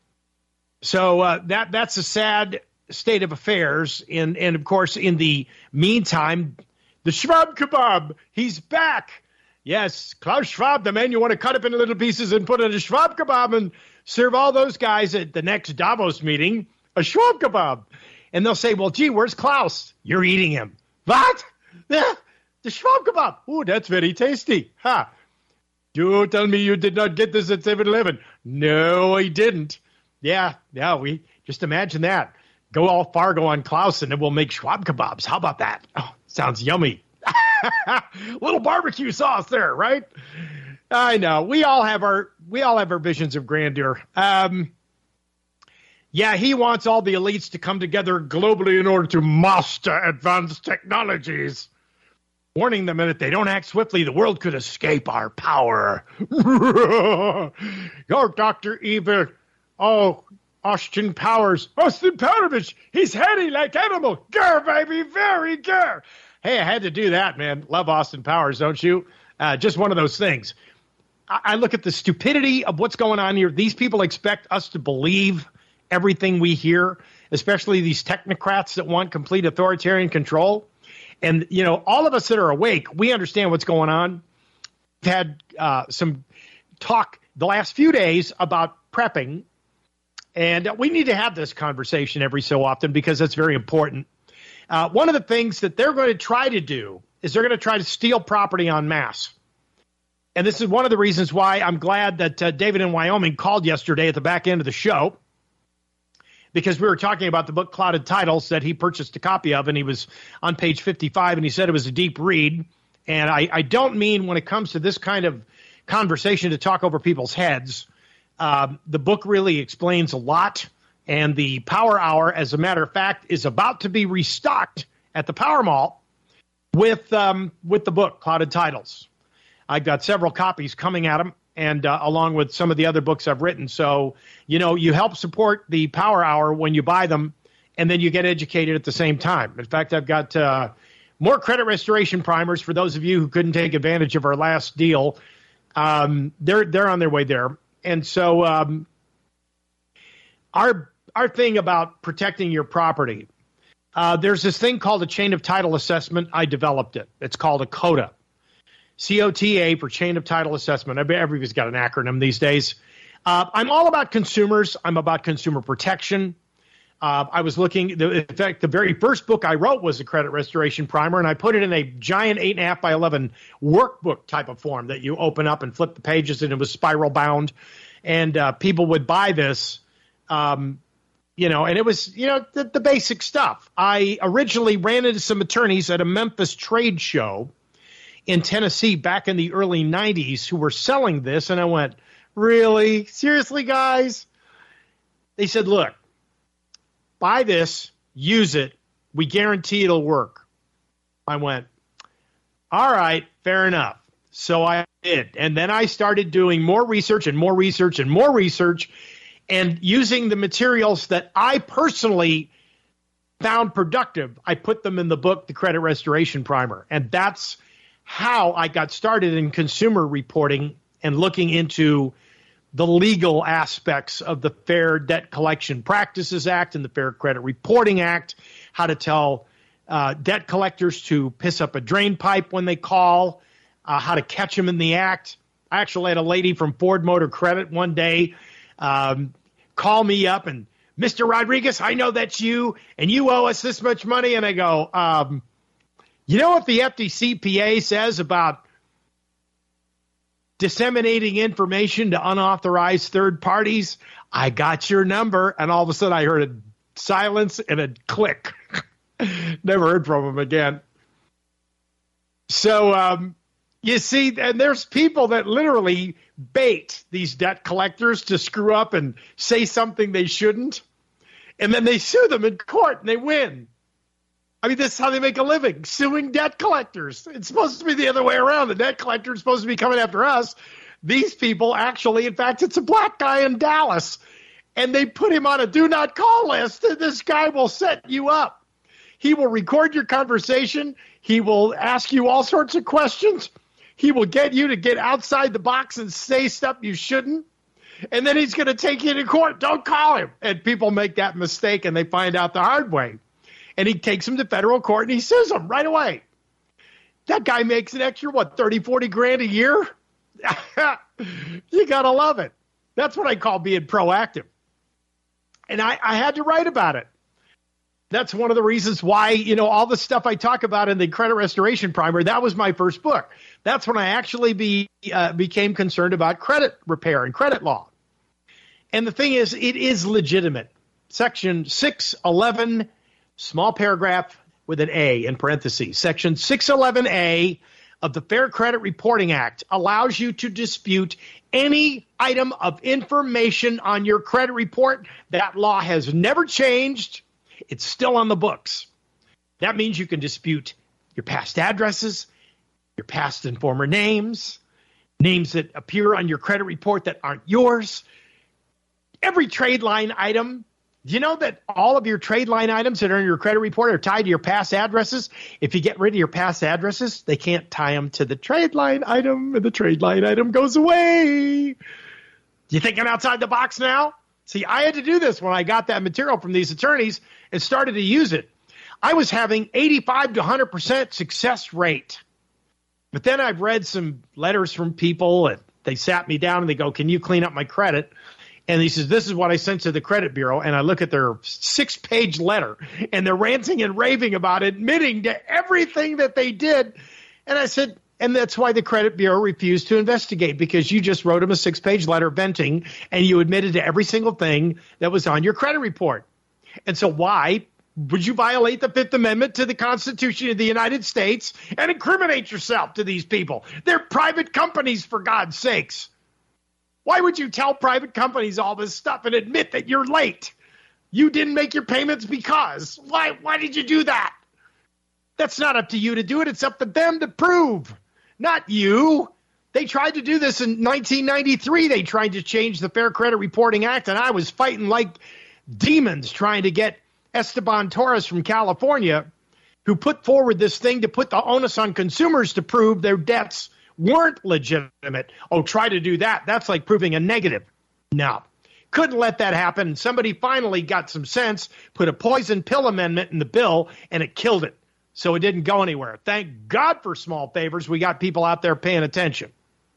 So uh, that that's a sad state of affairs. And, and, of course, in the meantime, the Schwab kebab, he's back. Yes, Klaus Schwab, the man you want to cut up into little pieces and put in a Schwab kebab and serve all those guys at the next Davos meeting a Schwab kebab. And they'll say, well, gee, where's Klaus? You're eating him. What? The, the Schwab kebab. Ooh, that's very tasty. Ha. Huh. You tell me you did not get this at seven eleven. No, I didn't. Yeah, yeah, we just imagine that. Go all Fargo on Klaus and then we'll make Schwab kebabs. How about that? Oh, sounds yummy. Little barbecue sauce there, right? I know. We all have our we all have our visions of grandeur. Um, yeah, he wants all the elites to come together globally in order to master advanced technologies. Warning them that if they don't act swiftly, the world could escape our power. You're Doctor Evil. Oh, Austin Powers. Austin Powers. He's heady like animal. Grr, baby. Very grr. Hey, I had to do that, man. Love Austin Powers, don't you? Uh, just one of those things. I, I look at the stupidity of what's going on here. These people expect us to believe everything we hear, especially these technocrats that want complete authoritarian control. And, you know, all of us that are awake, we understand what's going on. We've had uh, some talk the last few days about prepping. And we need to have this conversation every so often because that's very important. Uh, one of the things that they're going to try to do is they're going to try to steal property en masse. And this is one of the reasons why I'm glad that uh, David in Wyoming called yesterday at the back end of the show, because we were talking about the book Clouded Titles that he purchased a copy of, and he was on page fifty-five, and he said it was a deep read. And I, I don't mean when it comes to this kind of conversation to talk over people's heads. Uh, the book really explains a lot. And the Power Hour, as a matter of fact, is about to be restocked at the Power Mall with um, with the book, Clouded Titles. I've got several copies coming at them, and uh, along with some of the other books I've written. So, you know, you help support the Power Hour when you buy them, and then you get educated at the same time. In fact, I've got uh, more credit restoration primers for those of you who couldn't take advantage of our last deal. Um, they're they're on their way there. And so um, our Our thing about protecting your property, uh, there's this thing called a chain of title assessment. I developed it. It's called a COTA, C O T A for chain of title assessment. Everybody's got an acronym these days. Uh, I'm all about consumers. I'm about consumer protection. Uh, I was looking, in fact, the very first book I wrote was a credit restoration primer, and I put it in a giant eight and a half by eleven workbook type of form that you open up and flip the pages, and it was spiral bound. And uh, people would buy this. Um, You know, and it was, you know, the, the basic stuff. I originally ran into some attorneys at a Memphis trade show in Tennessee back in the early nineties who were selling this. And I went, really? Seriously, guys? They said, look, buy this, use it. We guarantee it'll work. I went, all right, fair enough. So I did. And then I started doing more research and more research and more research. And using the materials that I personally found productive, I put them in the book, The Credit Restoration Primer. And that's how I got started in consumer reporting and looking into the legal aspects of the Fair Debt Collection Practices Act and the Fair Credit Reporting Act, how to tell uh, debt collectors to piss up a drain pipe when they call, uh, how to catch them in the act. I actually had a lady from Ford Motor Credit one day Um, call me up and, Mister Rodriguez, I know that's you, and you owe us this much money. And I go, um, you know what the F D C P A says about disseminating information to unauthorized third parties. I got your number. And all of a sudden I heard a silence and a click. Never heard from him again. So, um, you see, and there's people that literally bait these debt collectors to screw up and say something they shouldn't. And then they sue them in court and they win. I mean, this is how they make a living, suing debt collectors. It's supposed to be the other way around. The debt collector is supposed to be coming after us. These people actually, in fact, it's a black guy in Dallas. And they put him on a do not call list. And this guy will set you up. He will record your conversation. He will ask you all sorts of questions. He will get you to get outside the box and say stuff you shouldn't. And then he's going to take you to court. Don't call him. And people make that mistake and they find out the hard way. And he takes them to federal court and he sues them right away. That guy makes an extra, what, thirty, forty grand a year? You got to love it. That's what I call being proactive. And I, I had to write about it. That's one of the reasons why, you know, all the stuff I talk about in the Credit Restoration Primer, that was my first book. That's when I actually be, uh, became concerned about credit repair and credit law. And the thing is, it is legitimate. Section six eleven, small paragraph with an A in parentheses. Section six eleven A of the Fair Credit Reporting Act allows you to dispute any item of information on your credit report. That law has never changed. It's still on the books. That means you can dispute your past addresses, your past and former names, names that appear on your credit report that aren't yours, every trade line item. Do you know that all of your trade line items that are in your credit report are tied to your past addresses? If you get rid of your past addresses, they can't tie them to the trade line item, and the trade line item goes away. You think I'm outside the box now? See, I had to do this when I got that material from these attorneys and started to use it. I was having eighty-five to one hundred percent success rate. But then I've read some letters from people, and they sat me down and they go, can you clean up my credit? And he says, this is what I sent to the credit bureau. And I look at their six-page letter, and they're ranting and raving about admitting to everything that they did. And I said, and that's why the credit bureau refused to investigate, because you just wrote them a six-page letter venting, and you admitted to every single thing that was on your credit report. And so why would you violate the Fifth Amendment to the Constitution of the United States and incriminate yourself to these people? They're private companies, for God's sakes. Why would you tell private companies all this stuff and admit that you're late? You didn't make your payments because. Why, why did you do that? That's not up to you to do it. It's up to them to prove, not you. They tried to do this in nineteen ninety-three. They tried to change the Fair Credit Reporting Act, and I was fighting like demons trying to get Esteban Torres from California, who put forward this thing to put the onus on consumers to prove their debts weren't legitimate. Oh, try to do that. That's like proving a negative. No, couldn't let that happen. Somebody finally got some sense, put a poison pill amendment in the bill, and it killed it. So it didn't go anywhere. Thank God for small favors. We got people out there paying attention.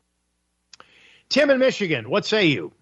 Tim in Michigan, what say you?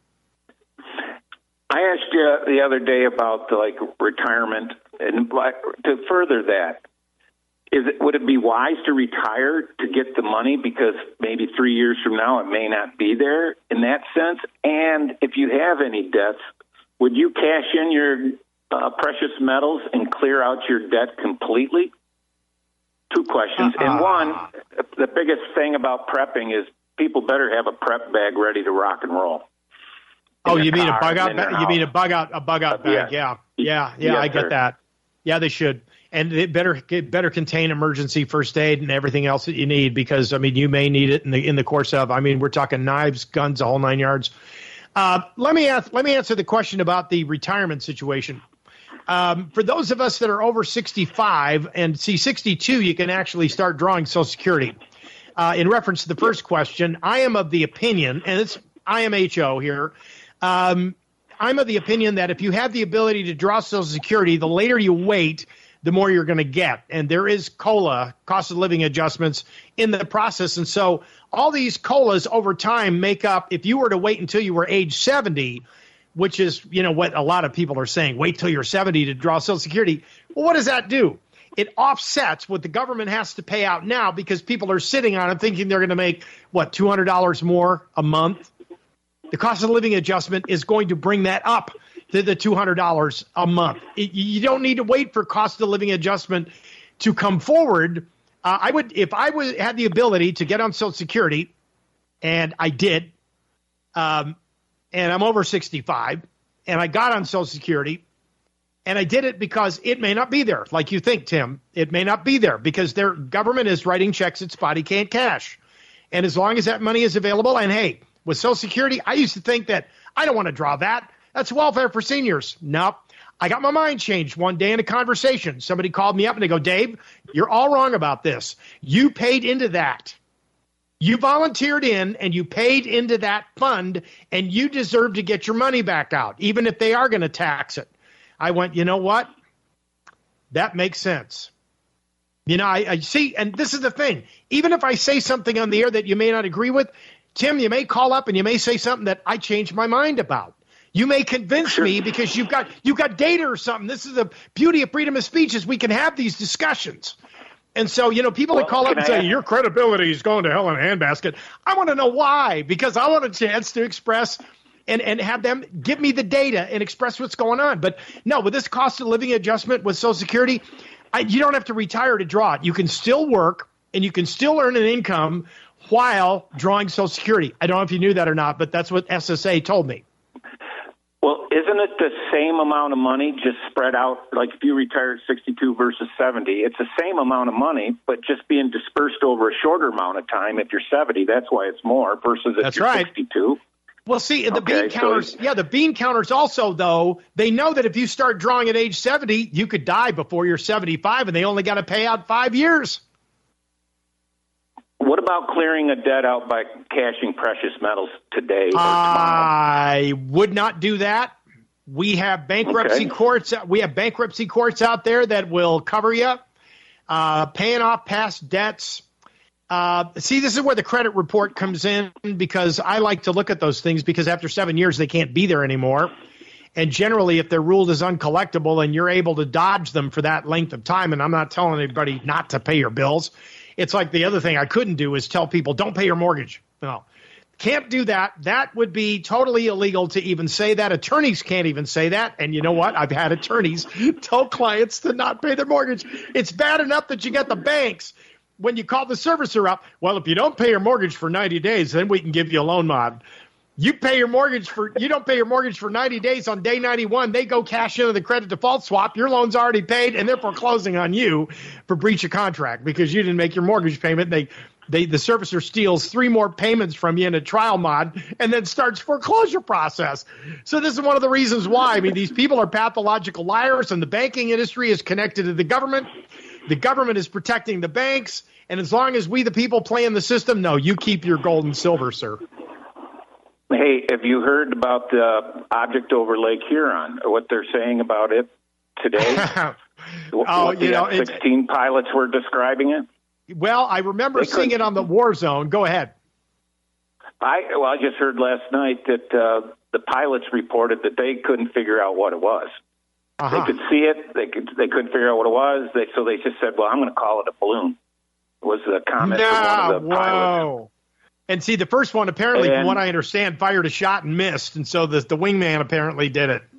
I asked you the other day about the, like retirement, and to further that, is it, would it be wise to retire to get the money, because maybe three years from now it may not be there in that sense? And if you have any debts, would you cash in your uh, precious metals and clear out your debt completely? Two questions. Uh-uh. And one, the biggest thing about prepping is people better have a prep bag ready to rock and roll. Oh, you mean a bug out bag? You mean a bug out a bug out bag? Yeah, yeah, yeah. Yes, I get sir. that. Yeah, they should, and it better it better contain emergency first aid and everything else that you need, because I mean you may need it in the in the course of. I mean we're talking knives, guns, the whole nine yards. Uh, let me ask, let me answer the question about the retirement situation. Um, for those of us that are over sixty-five and see sixty-two, you can actually start drawing Social Security. Uh, in reference to the first question, I am of the opinion, and it's I M H O here. Um, I'm of the opinion that if you have the ability to draw Social Security, the later you wait, the more you're going to get. And there is COLA, cost of living adjustments, in the process. And so all these COLAs over time make up, if you were to wait until you were age seventy, which is, you know, what a lot of people are saying, wait till you're seventy to draw Social Security. Well, what does that do? it offsets what the government has to pay out now because people are sitting on it thinking they're going to make, what, two hundred dollars more a month. The cost of living adjustment is going to bring that up to the two hundred dollars a month. It, you don't need to wait for cost of living adjustment to come forward. Uh, I would, if I was, had the ability to get on Social Security, and I did, um, and I'm over sixty-five, and I got on Social Security, and I did it because it may not be there, like you think, Tim. It may not be there because their government is writing checks its body can't cash. And as long as that money is available, and hey, with Social Security, I used to think that I don't want to draw that. That's welfare for seniors. Nope. I got my mind changed one day in a conversation. Somebody called me up and they go, Dave, you're all wrong about this. You paid into that. You volunteered in and you paid into that fund and you deserve to get your money back out, even if they are going to tax it. I went, you know what? That makes sense. You know, I, I see, and this is the thing. Even if I say something on the air that you may not agree with, Tim, you may call up and you may say something that I changed my mind about. You may convince sure. me because you've got you've got data or something. This is the beauty of freedom of speech is we can have these discussions. And so, you know, people well, that call up and I say, ask? your credibility is going to hell in a handbasket. I want to know why, because I want a chance to express and, and have them give me the data and express what's going on. But no, with this cost of living adjustment with Social Security, I, you don't have to retire to draw it. You can still work and you can still earn an income while drawing Social Security. I don't know if you knew that or not, but that's what S S A told me. Well, isn't it the same amount of money just spread out? Like if you retire at sixty-two versus seventy, it's the same amount of money, but just being dispersed over a shorter amount of time. If you're seventy, that's why it's more versus if that's you're right. sixty-two. Well, see, the okay, bean counters, so, yeah, the bean counters also, though, they know that if you start drawing at age seventy, you could die before you're seventy-five, and they only got to pay out five years. What about clearing a debt out by cashing precious metals today or tomorrow? I would not do that. We have bankruptcy okay. courts. We have bankruptcy courts out there that will cover you, uh, paying off past debts. Uh, see, this is where the credit report comes in because I like to look at those things because after seven years they can't be there anymore. And generally, if they're ruled as uncollectible and you're able to dodge them for that length of time, and I'm not telling anybody not to pay your bills. It's like the other thing I couldn't do is tell people, don't pay your mortgage. No, can't do that. That would be totally illegal to even say that. Attorneys can't even say that. And you know what? I've had attorneys tell clients to not pay their mortgage. It's bad enough that you got the banks when you call the servicer up. Well, if you don't pay your mortgage for ninety days, then we can give you a loan mod. You pay your mortgage for you don't pay your mortgage for ninety days. On day ninety-one, they go cash into the credit default swap. Your loan's already paid, and they're foreclosing on you for breach of contract because you didn't make your mortgage payment. They, they, the servicer steals three more payments from you in a trial mod, and then starts foreclosure process. So this is one of the reasons why. I mean, these people are pathological liars, and the banking industry is connected to the government. The government is protecting the banks, and as long as we, the people, play in the system, no, you keep your gold and silver, sir. Hey, have you heard about the object over Lake Huron, or what they're saying about it today? oh, what you the know, F sixteen pilots were describing it? Well, I remember they seeing it on the War Zone. Go ahead. I well, I just heard last night that uh, the pilots reported that they couldn't figure out what it was. Uh-huh. They could see it. They could. They couldn't figure out what it was. They, so they just said, "Well, I'm going to call it a balloon." Was the comment no, from one of the whoa. pilots? And see, the first one apparently, and, from what I understand, fired a shot and missed, and so the the wingman apparently did it.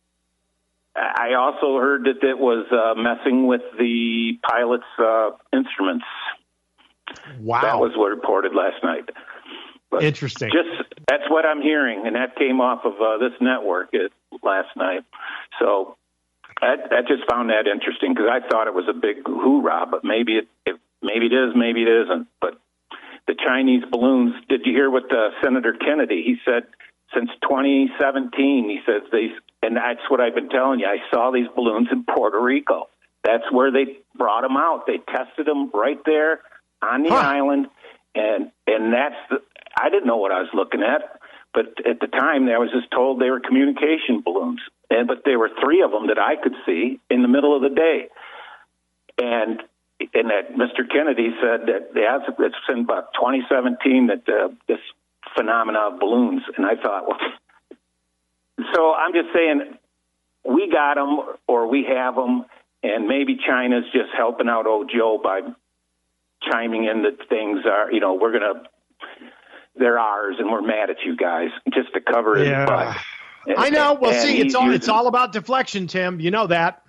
I also heard that it was uh, messing with the pilot's uh, instruments. Wow, that was what reported last night. But interesting. Just that's what I'm hearing, and that came off of uh, this network it, last night. So I, I just found that interesting because I thought it was a big hoorah, but maybe it, it maybe it is, maybe it isn't. But the Chinese balloons. Did you hear what uh, Senator Kennedy? He said since twenty seventeen. He says they, and that's what I've been telling you. I saw these balloons in Puerto Rico. That's where they brought them out. They tested them right there on the huh. island, and and that's the. I didn't know what I was looking at, but at the time I was just told they were communication balloons. And but there were three of them that I could see in the middle of the day, and. And that Mister Kennedy said that yeah, it's in about twenty seventeen that uh, this phenomena of balloons. And I thought, well, so I'm just saying we got them or we have them, and maybe China's just helping out old Joe by chiming in that things are, you know, we're going to, they're ours and we're mad at you guys, just to cover his yeah. butt. And, I know. Well, see, it's all, using, it's all about deflection, Tim. You know that.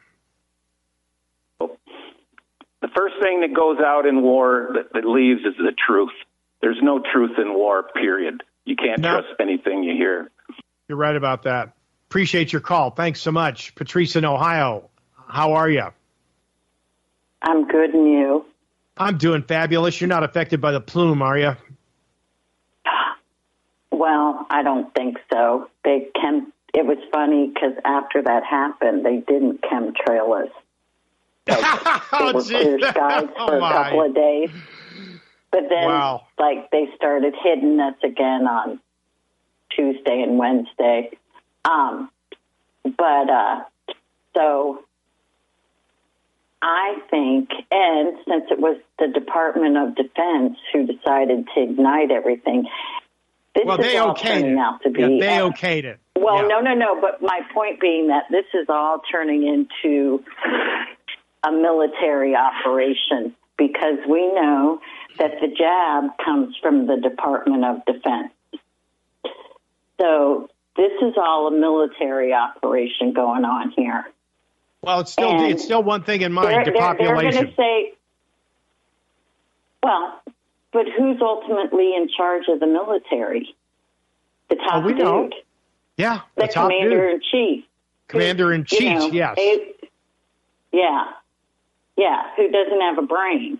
The first thing that goes out in war that, that leaves is the truth. There's no truth in war, period. You can't no. trust anything you hear. You're right about that. Appreciate your call. Thanks so much. Patrice in Ohio, how are you? I'm good, and you? I'm doing fabulous. You're not affected by the plume, are you? Well, I don't think so. They chem. It was funny because after that happened, they didn't chemtrail us. Like, oh, they were clear skies for oh, a couple of days. But then, wow. like, they started hitting us again on Tuesday and Wednesday. Um, but, uh, so I think, and since it was the Department of Defense who decided to ignite everything, this well, is they all okayed turning it. out to be. Yeah, they uh, okayed it. Well, yeah. no, no, no. But my point being that this is all turning into a military operation, because we know that the jab comes from the Department of Defense. So this is all a military operation going on here. Well, it's still And it's still one thing in mind, they're, depopulation. They're, they're going to say, well, but who's ultimately in charge of the military? The top oh, we dude. know. Yeah, the, the top commander dude. in chief. Commander in chief, you know, yes. They, yeah, yeah. Who doesn't have a brain?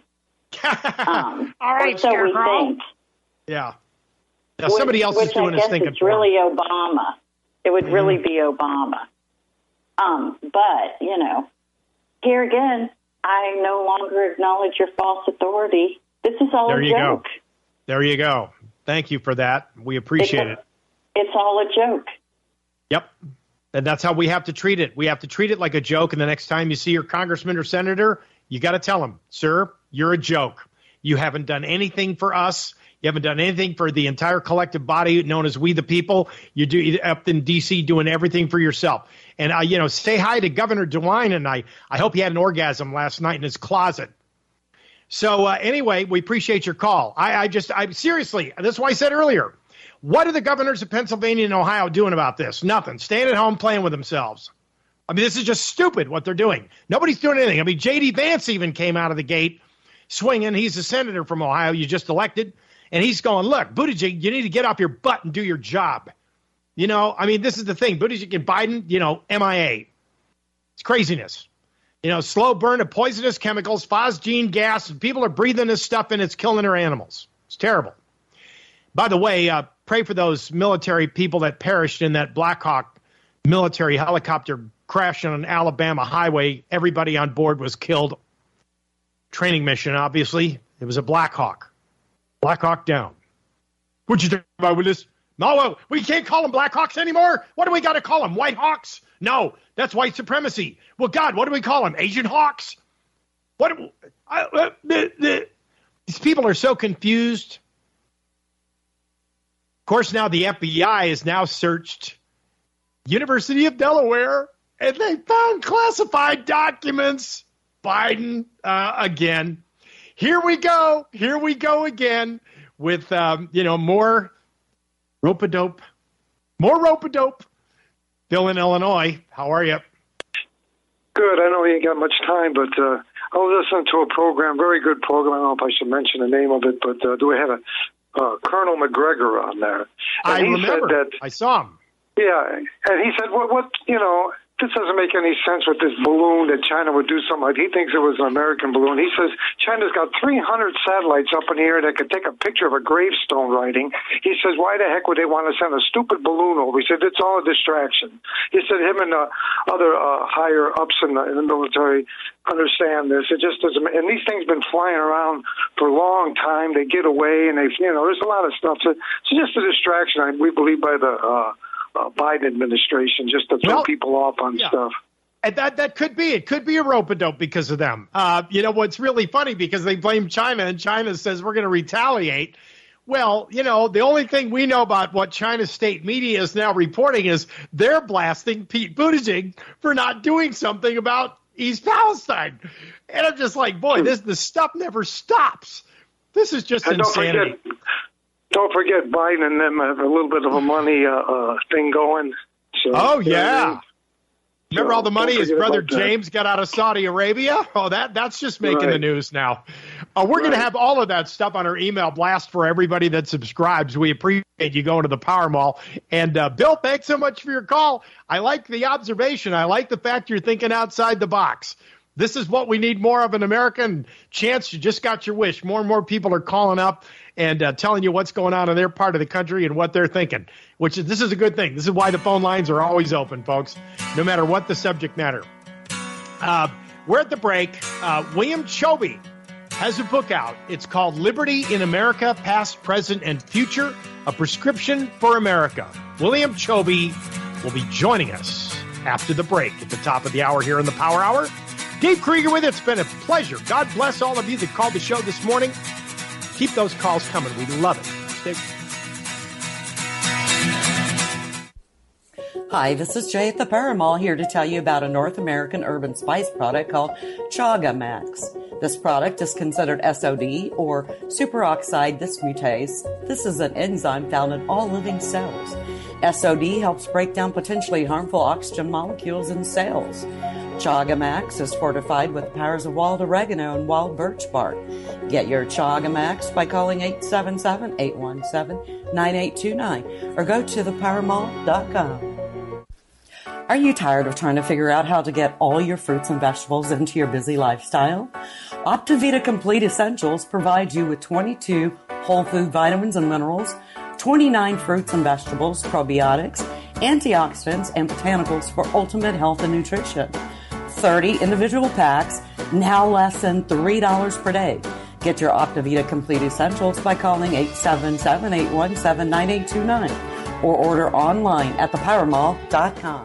um, All right, or so we Scarecrow. think. Yeah. Now somebody which, else which is doing I his guess thinking it's for him. really Obama. It would Mm-hmm. really be Obama. Um, but you know, here again, I no longer acknowledge your false authority. This is all there a you joke. go. There you go. Thank you for that. We appreciate it's a, it. It's all a joke. Yep. And that's how we have to treat it. We have to treat it like a joke. And the next time you see your congressman or senator, you got to tell him, sir, you're a joke. You haven't done anything for us. You haven't done anything for the entire collective body known as We the People. You do up in D C doing everything for yourself. And, uh, you know, say hi to Governor DeWine. And I, I hope he had an orgasm last night in his closet. So uh, anyway, we appreciate your call. I, I just, I seriously, that's why I said earlier, what are the governors of Pennsylvania and Ohio doing about this? Nothing. Staying at home playing with themselves. I mean, this is just stupid what they're doing. Nobody's doing anything. I mean, J D. Vance even came out of the gate swinging. He's a senator from Ohio you just elected. And he's going, look, Buttigieg, you need to get off your butt and do your job. You know, I mean, this is the thing. Buttigieg and Biden, you know, M I A. It's craziness. You know, slow burn of poisonous chemicals, phosgene gas, and people are breathing this stuff and it's killing their animals. It's terrible. By the way, uh, pray for those military people that perished in that Black Hawk military helicopter crash on an Alabama highway. Everybody on board was killed. Training mission, obviously. It was a Black Hawk. Black Hawk down. What'd you think about Willis? No, we can't call them Black Hawks anymore. What do we got to call them? White Hawks? No, that's white supremacy. Well, God, what do we call them? Asian Hawks? What? I, uh, the, the, these people are so confused. Of course, now the F B I has now searched University of Delaware, and they found classified documents. Biden uh, again. Here we go. Here we go again with, um, you know, more rope-a-dope. More rope-a-dope. Bill in Illinois, how are you? Good. I know you ain't got much time, but uh, I was listening to a program, very good program. I don't know if I should mention the name of it, but uh, do we have a uh, Colonel McGregor on there? And I he remember. Said that, I saw him. Yeah, and he said, what, what, you know, this doesn't make any sense with this balloon that China would do something like. He thinks it was an American balloon. He says China's got three hundred satellites up in the air that could take a picture of a gravestone writing. He says, why the heck would they want to send a stupid balloon over? He said, it's all a distraction. He said him and uh, other uh, higher ups in the, in the military understand this. It just doesn't. And these things been flying around for a long time. They get away, and they, you know, there's a lot of stuff. So it's just a distraction, I, we believe, by the uh, uh, Biden administration, just to throw well, people off on yeah. stuff. And that that could be. It could be a rope-a-dope because of them. Uh, you know, what's really funny, because they blame China, and China says we're going to retaliate. Well, you know, the only thing we know about what China's state media is now reporting is they're blasting Pete Buttigieg for not doing something about East Palestine. And I'm just like, boy, this the stuff never stops. This is just and insanity. Don't forget, don't forget Biden and them have a little bit of a money uh, uh, thing going. So, oh, yeah. Remember so, all the money his brother James that. got out of Saudi Arabia? Oh, that that's just making right. the news now. Uh, we're right. going to have all of that stuff on our email blast for everybody that subscribes. We appreciate you going to the Power Mall. And, uh, Bill, thanks so much for your call. I like the observation. I like the fact you're thinking outside the box. This is what we need more of in America. And Chance, you just got your wish. More and more people are calling up and uh, telling you what's going on in their part of the country and what they're thinking, which is this is a good thing. This is why the phone lines are always open, folks, no matter what the subject matter. Uh, we're at the break. Uh, William Choby has a book out. It's called Liberty in America, Past, Present, and Future, A Prescription for America. William Choby will be joining us after the break at the top of the hour here in the Power Hour. Dave Krieger with it. It's been a pleasure. God bless all of you that called the show this morning. Keep those calls coming. We love it. Stay. Hi, this is Jay at the Power Mall here to tell you about a North American urban spice product called Chaga Max. This product is considered S O D or superoxide dismutase. This is an enzyme found in all living cells. S O D helps break down potentially harmful oxygen molecules in cells. Chaga Max is fortified with the powers of wild oregano and wild birch bark. Get your Chaga Max by calling eight seven seven, eight one seven, nine eight two nine or go to the power mall dot com. Are you tired of trying to figure out how to get all your fruits and vegetables into your busy lifestyle? Optivita Complete Essentials provides you with twenty-two whole food vitamins and minerals, twenty-nine fruits and vegetables, probiotics, antioxidants, and botanicals for ultimate health and nutrition. thirty individual packs, now less than three dollars per day. Get your Optivita Complete Essentials by calling eight seven seven, eight one seven, nine eight two nine or order online at the power mall dot com.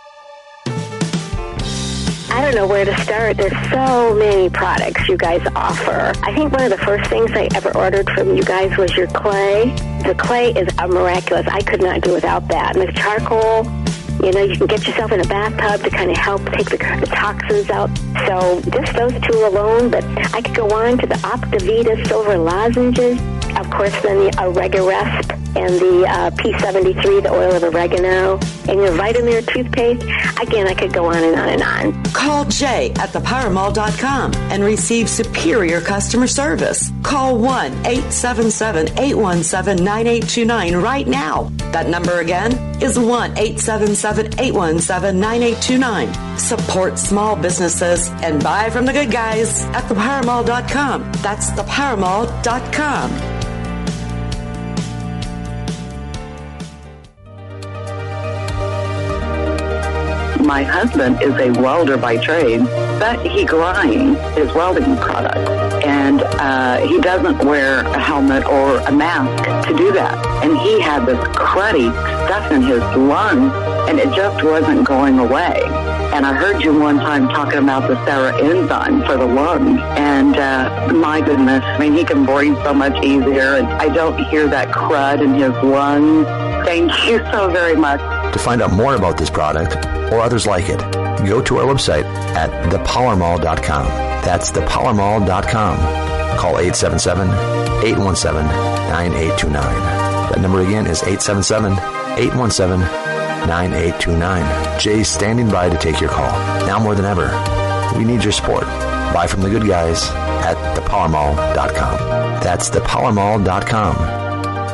I don't know where to start. There's so many products you guys offer. I think one of the first things I ever ordered from you guys was your clay. The clay is uh, miraculous. I could not do without that. And the charcoal, you know, you can get yourself in a bathtub to kind of help take the, the toxins out. So just those two alone, but I could go on to the Optivita Silver Lozenges. Of course, then the Oregarest and the uh, P seventy-three, the oil of oregano, and your Vitamir toothpaste. Again, I could go on and on and on. Call Jay at the power mall dot com and receive superior customer service. Call one eight seven seven, eight one seven, nine eight two nine right now. That number again is one eight seven seven, eight one seven, nine eight two nine. Support small businesses and buy from the good guys at the power mall dot com. That's the power mall dot com. My husband is a welder by trade, but he grinds his welding product. And uh, he doesn't wear a helmet or a mask to do that. And he had this cruddy stuff in his lungs, and it just wasn't going away. And I heard you one time talking about the Sarah enzyme for the lungs. And uh, my goodness, I mean, he can breathe so much easier. And I don't hear that crud in his lungs. Thank you so very much. To find out more about this product or others like it, go to our website at the power mall dot com. That's the power mall dot com. Call eight seven seven, eight one seven, nine eight two nine. That number again is eight seven seven, eight one seven, nine eight two nine. Jay's standing by to take your call. Now more than ever, we need your support. Buy from the good guys at the power mall dot com. That's the power mall dot com.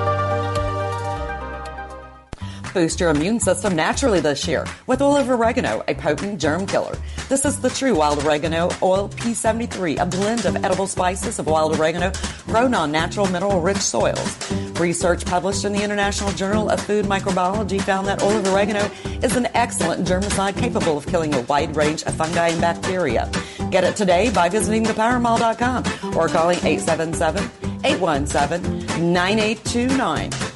Boost your immune system naturally this year with oil of oregano, a potent germ killer. This is the true wild oregano oil P seventy-three, a blend of edible spices of wild oregano grown on natural mineral-rich soils. Research published in the International Journal of Food Microbiology found that oil of oregano is an excellent germicide capable of killing a wide range of fungi and bacteria. Get it today by visiting the power mall dot com or calling eight seven seven, eight one seven, nine eight two nine.